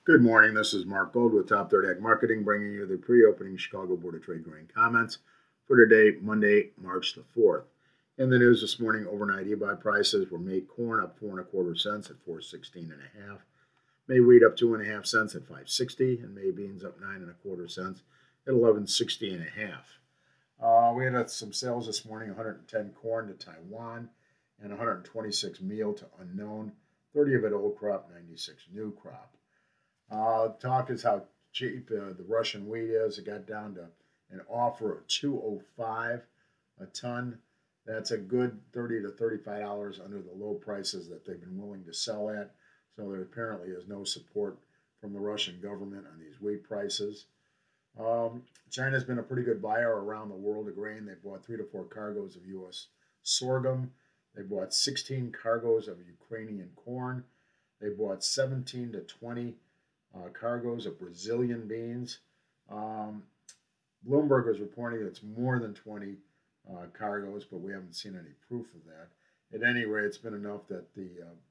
Good morning. This is Mark Gold with Top Third Ag Marketing, bringing you the pre-opening Chicago Board of Trade grain comments for today, Monday, March the 4th. In the news this morning, overnight e-buy prices were May corn up 4.25 cents at 4.16 1/2, May wheat up 2.5 cents at 5.60, and May beans up 9.25 cents at 11.60 1/2. We had some sales this morning: 110 corn to Taiwan and 126 meal to unknown, 30 of it old crop, 96 new crop. Talk is how cheap the Russian wheat is. It got down to an offer of $205 a ton. That's a good $30 to $35 under the low prices that they've been willing to sell at. So there apparently is no support from the Russian government on these wheat prices. China's been a pretty good buyer around the world of grain. They bought 3 to 4 cargoes of U.S. sorghum. They bought 16 cargoes of Ukrainian corn. They bought 17 to 20 cargoes of Brazilian beans. Bloomberg was reporting that it's more than 20 cargoes, but we haven't seen any proof of that. At any rate, it's been enough that the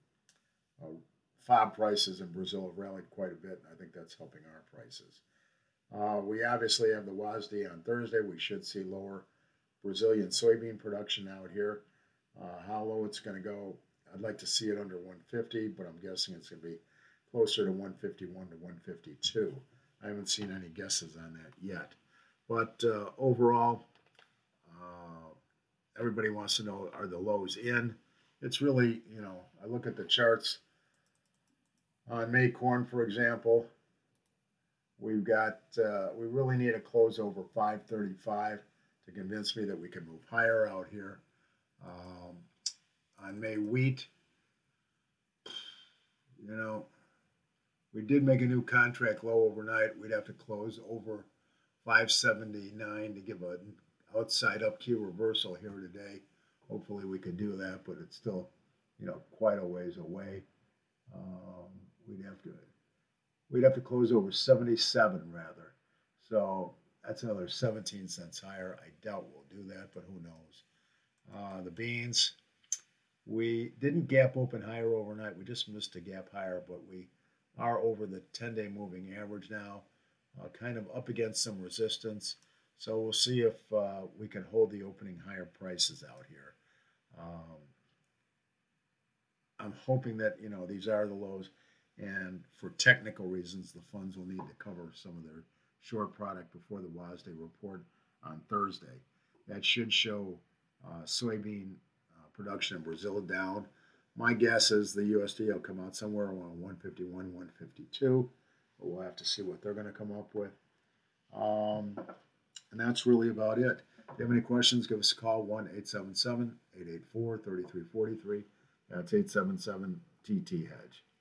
FOB prices in Brazil have rallied quite a bit, and I think that's helping our prices. We obviously have the WASDE on Thursday. We should see lower Brazilian soybean production out here. How low it's going to go, I'd like to see it under 150, but I'm guessing it's going to be closer to 151 to 152. I haven't seen any guesses on that yet. But overall, everybody wants to know, are the lows in? It's really, I look at the charts on May corn, for example. We really need a close over 535 to convince me that we can move higher out here. On May wheat, we did make a new contract low overnight. We'd have to close over 579 to give an outside up Q reversal here today. Hopefully we could do that, but it's still, quite a ways away. We'd have to close over 77 rather. So that's another 17 cents higher. I doubt we'll do that, but who knows? The beans, we didn't gap open higher overnight. We just missed a gap higher, but we are over the 10-day moving average now, kind of up against some resistance. So we'll see if we can hold the opening higher prices out here. I'm hoping that, these are the lows, and for technical reasons, the funds will need to cover some of their short product before the WASDE report on Thursday. That should show soybean production in Brazil down. My guess is the USDA will come out somewhere around 151, 152, but we'll have to see what they're going to come up with. And that's really about it. If you have any questions, give us a call, 1-877-884-3343. That's 877-TT-HEDGE.